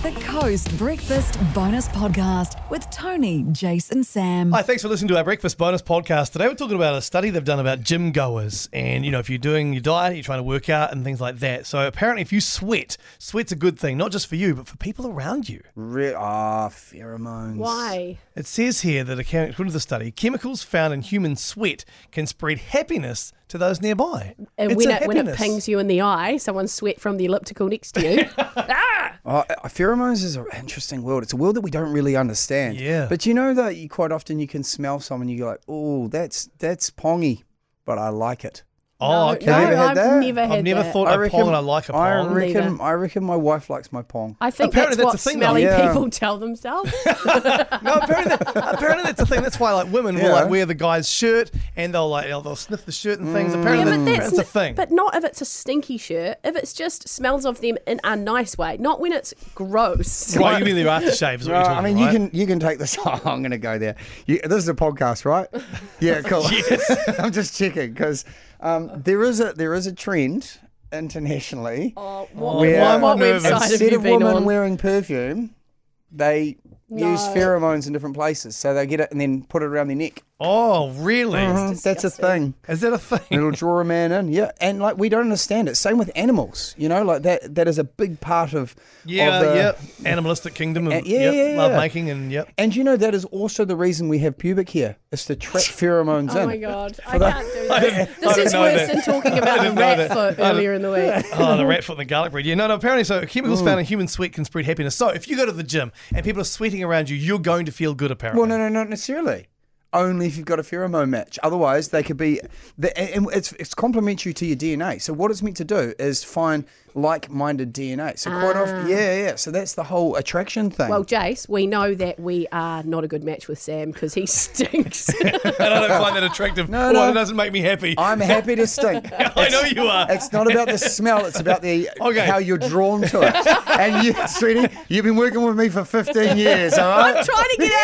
The Coast Breakfast Bonus Podcast with Tony, Jace and Sam. Hi, thanks for listening to our Breakfast Bonus Podcast. Today we're talking about a study they've done about gym goers and, if you're doing your diet, you're trying to work out and things like that. So apparently if you sweat's a good thing, not just for you, but for people around you. Pheromones. Why? It says here that according to the study, chemicals found in human sweat can spread happiness to those nearby. And when it pings you in the eye, someone's sweat from the elliptical next to you. Pheromones is an interesting world. It's a world that we don't really understand. Yeah. But you know that quite often you can smell someone, you go like, oh, that's pongy, but I like it. Oh, okay. No, Never had I've that? never had I've never that. thought a pong and I like a pong. I reckon my wife likes my pong. I think Apparently that's what that's a thing, though. smelly Yeah. people tell themselves. No, apparently that's the thing. That's why women will wear the guy's shirt and they'll sniff the shirt and things. Apparently that's a thing. But not if it's a stinky shirt. If it's just smells of them in a nice way, not when it's gross. Right, you mean their aftershave is what you're talking about, right? you can take this. Oh, I'm going to go there. This is a podcast, right? Yeah, cool. Yes. I'm just checking because there is a trend internationally What nervous? website have instead you of been women on? wearing perfume, they use pheromones in different places. So they get it and then put it around their neck. Oh, really? That's a thing. Is that a thing? It'll draw a man in, yeah. And we don't understand it. Same with animals, that is a big part of Animalistic kingdom of yeah. love making and And that is also the reason we have pubic hair. It's to trap pheromones in. Oh my God, I can't do this. This didn't is know worse that. than talking about the rat foot earlier in the week. Oh, the rat foot and the garlic bread. Yeah, no, apparently so chemicals found in human sweat can spread happiness. So if you go to the gym and people are sweating around you, you're going to feel good apparently. Well, no, not necessarily. Only if you've got a pheromone match. Otherwise, they could be... And it's complementary to your DNA. So what it's meant to do is find like-minded DNA. So quite often... Yeah. So that's the whole attraction thing. Well, Jace, we know that we are not a good match with Sam because he stinks. And I don't find that attractive. No. It doesn't make me happy. I'm happy to stink. I know you are. It's not about the smell. It's about how you're drawn to it. And you, sweetie, you've been working with me for 15 years, all right? I'm trying to get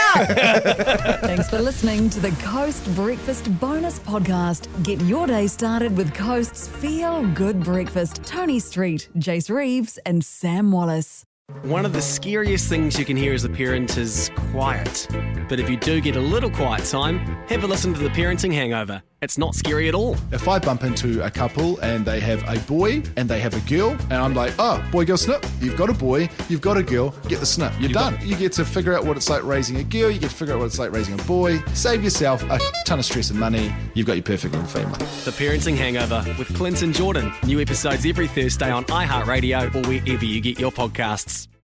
out. Thanks for listening to the Coast Breakfast Bonus Podcast. Get your day started with Coast's Feel Good Breakfast. Tony Street, Jace Reeves and Sam Wallace. One of the scariest things you can hear as a parent is quiet. But if you do get a little quiet time, have a listen to The Parenting Hangover. It's not scary at all. If I bump into a couple and they have a boy and they have a girl, and I'm like, oh, boy, girl, snip. You've got a boy, you've got a girl, get the snip. You're done. You get to figure out what it's like raising a girl, you get to figure out what it's like raising a boy, save yourself a ton of stress and money. You've got your perfect little family. The Parenting Hangover with Clinton Jordan. New episodes every Thursday on iHeartRadio or wherever you get your podcasts.